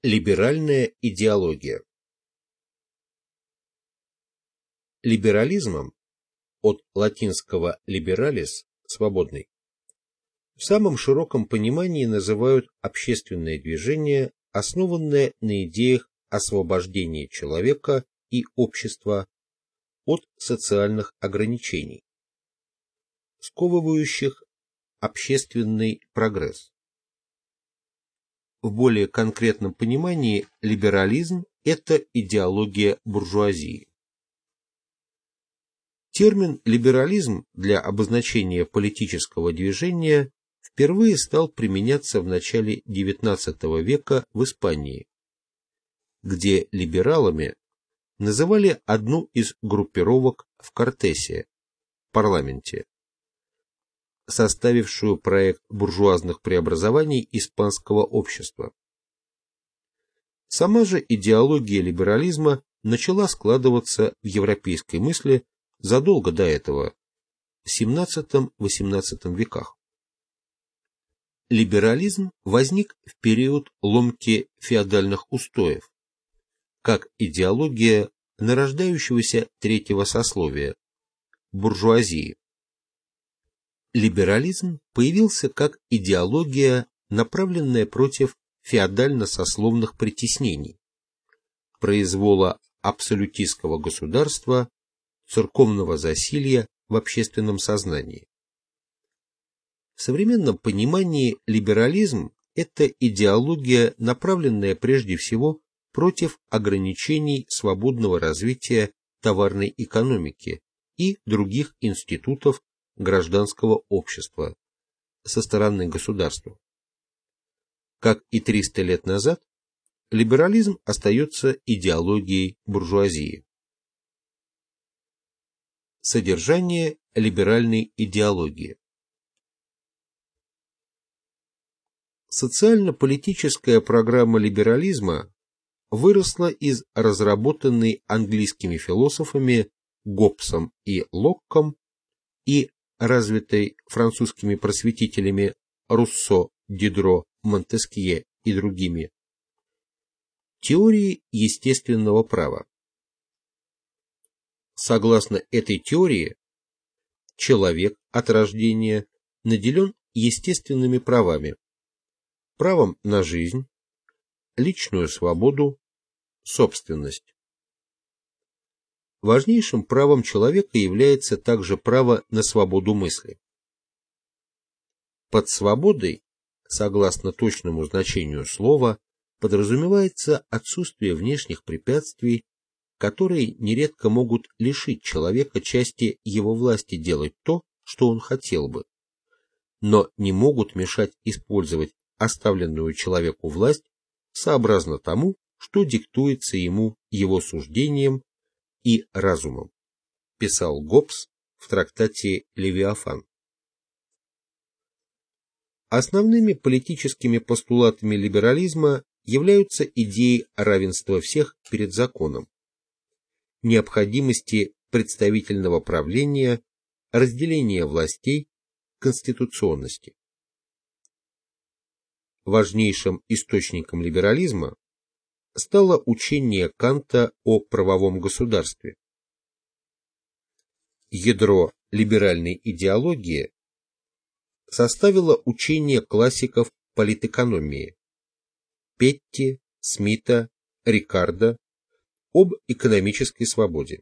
Либеральная идеология. Либерализмом, от латинского liberalis – свободный, в самом широком понимании называют общественное движение, основанное на идеях освобождения человека и общества от социальных ограничений, сковывающих общественный прогресс. В более конкретном понимании либерализм – это идеология буржуазии. Термин «либерализм» для обозначения политического движения впервые стал применяться в начале XIX века в Испании, где либералами называли одну из группировок в Кортесе, парламенте, составившую проект буржуазных преобразований испанского общества. Сама же идеология либерализма начала складываться в европейской мысли задолго до этого, в XVII-XVIII веках. Либерализм возник в период ломки феодальных устоев, как идеология нарождающегося третьего сословия – буржуазии. Либерализм появился как идеология, направленная против феодально-сословных притеснений, произвола абсолютистского государства, церковного засилья в общественном сознании. В современном понимании либерализм – это идеология, направленная прежде всего против ограничений свободного развития товарной экономики и других институтов гражданского общества со стороны государства. Как и 300 лет назад, либерализм остается идеологией буржуазии. Содержание либеральной идеологии. Социально-политическая программа либерализма выросла из разработанной английскими философами Гоббсом и Локком и развитой французскими просветителями Руссо, Дидро, Монтескье и другими теории естественного права. Согласно этой теории, человек от рождения наделен естественными правами: правом на жизнь, личную свободу, собственность. Важнейшим правом человека является также право на свободу мысли. Под свободой, согласно точному значению слова, подразумевается отсутствие внешних препятствий, которые нередко могут лишить человека части его власти делать то, что он хотел бы, но не могут мешать использовать оставленную человеку власть сообразно тому, что диктуется ему его суждением и разумом, писал Гоббс в трактате «Левиафан». Основными политическими постулатами либерализма являются идеи равенства всех перед законом, необходимости представительного правления, разделения властей, конституционности. Важнейшим источником либерализма стало учение Канта о правовом государстве. Ядро либеральной идеологии составило учение классиков политэкономии Петти, Смита, Рикардо об экономической свободе.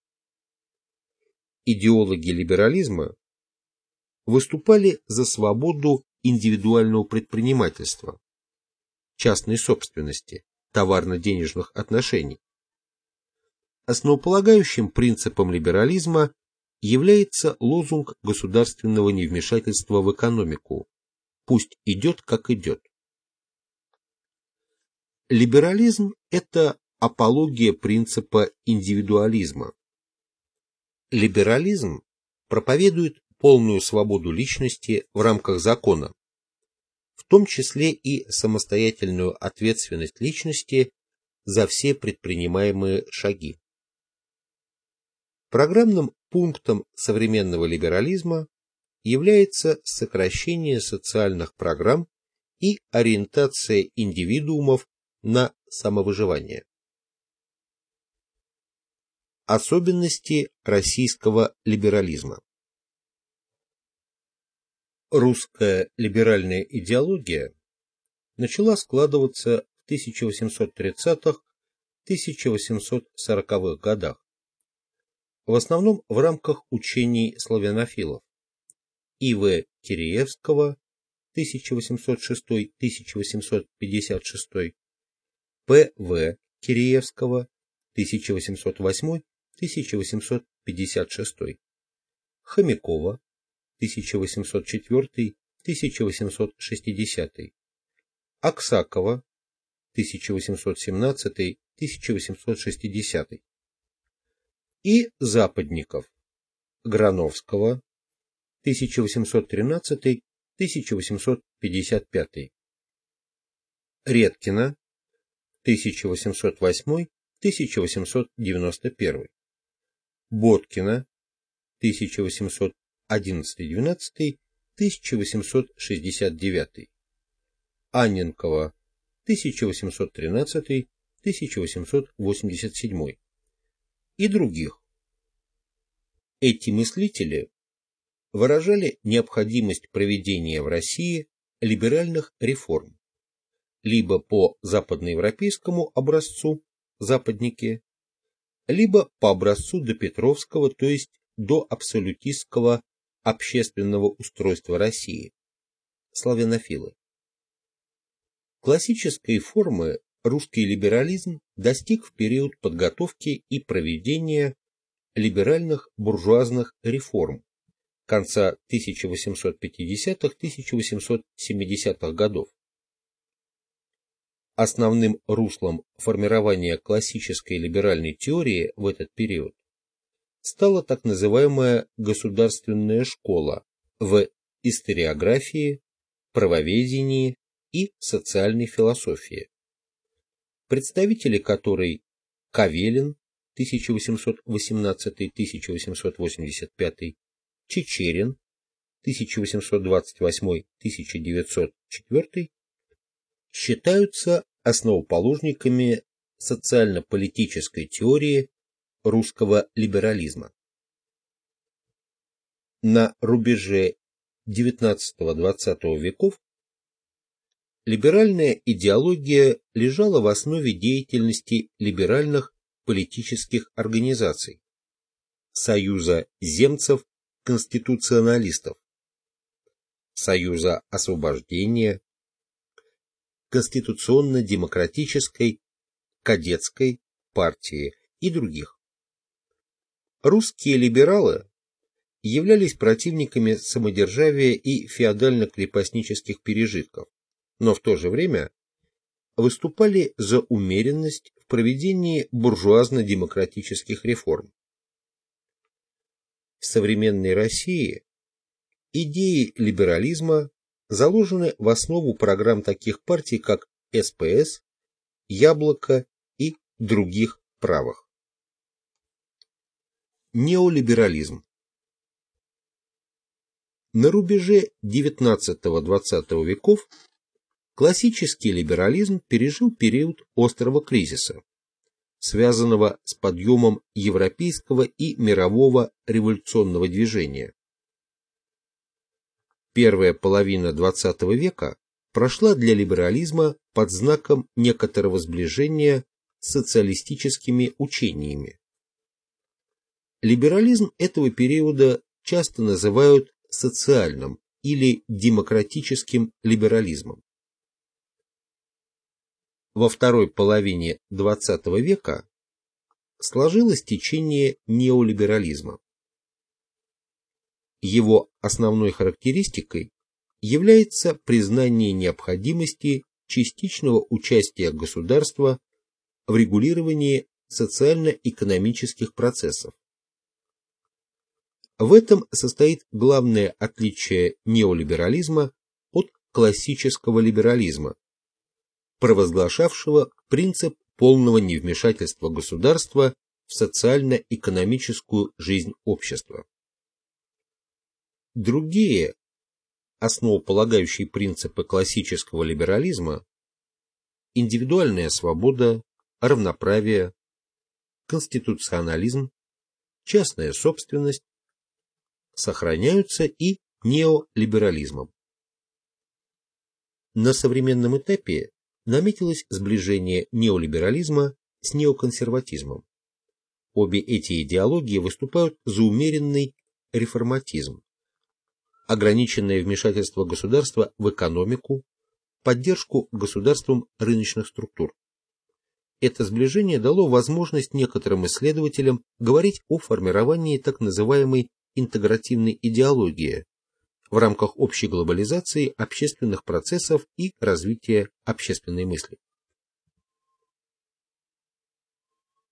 Идеологи либерализма выступали за свободу индивидуального предпринимательства, частной собственности, товарно-денежных отношений. Основополагающим принципом либерализма является лозунг государственного невмешательства в экономику: «Пусть идет, как идет». Либерализм – это апология принципа индивидуализма. Либерализм проповедует полную свободу личности в рамках закона, в том числе и самостоятельную ответственность личности за все предпринимаемые шаги. Программным пунктом современного либерализма является сокращение социальных программ и ориентация индивидуумов на самовыживание. Особенности российского либерализма. Русская либеральная идеология начала складываться в 1830-1840-х годах, в основном в рамках учений славянофилов И.В. Киреевского 1806-1856, П.В. Киреевского 1808-1856, Хомякова 1804-1860, Аксакова 1817-1860 и западников Грановского 1813-1855, Редкина 1808-1891, Боткина 1811-12, Анненкова 1813-1887 и других. Эти мыслители выражали необходимость проведения в России либеральных реформ либо по западноевропейскому образцу западники, либо по образцу допетровского, то есть до абсолютистского общественного устройства России, славянофилы. Классической формы русский либерализм достиг в период подготовки и проведения либеральных буржуазных реформ конца 1850-1870-х годов. Основным руслом формирования классической либеральной теории в этот период стала так называемая государственная школа в историографии, правоведении и социальной философии, представители которой Кавелин 1818-1885, Чичерин 1828-1904 считаются основоположниками социально-политической теории русского либерализма. На рубеже XIX-XX веков либеральная идеология лежала в основе деятельности либеральных политических организаций, Союза земцев-конституционалистов, Союза освобождения, Конституционно-демократической, Кадетской партии и других. Русские либералы являлись противниками самодержавия и феодально-крепостнических пережитков, но в то же время выступали за умеренность в проведении буржуазно-демократических реформ. В современной России идеи либерализма заложены в основу программ таких партий, как СПС, Яблоко и других правых. Неолиберализм. На рубеже XIX-XX веков классический либерализм пережил период острого кризиса, связанного с подъемом европейского и мирового революционного движения. Первая половина XX века прошла для либерализма под знаком некоторого сближения с социалистическими учениями. Либерализм этого периода часто называют социальным или демократическим либерализмом. Во второй половине XX века сложилось течение неолиберализма. Его основной характеристикой является признание необходимости частичного участия государства в регулировании социально-экономических процессов. В этом состоит главное отличие неолиберализма от классического либерализма, провозглашавшего принцип полного невмешательства государства в социально-экономическую жизнь общества. Другие основополагающие принципы классического либерализма индивидуальная свобода, равноправие, конституционализм, частная собственность сохраняются и неолиберализмом. На современном этапе наметилось сближение неолиберализма с неоконсерватизмом. Обе эти идеологии выступают за умеренный реформатизм, ограниченное вмешательство государства в экономику, поддержку государством рыночных структур. Это сближение дало возможность некоторым исследователям говорить о формировании так называемой интегративной идеологии в рамках общей глобализации общественных процессов и развития общественной мысли.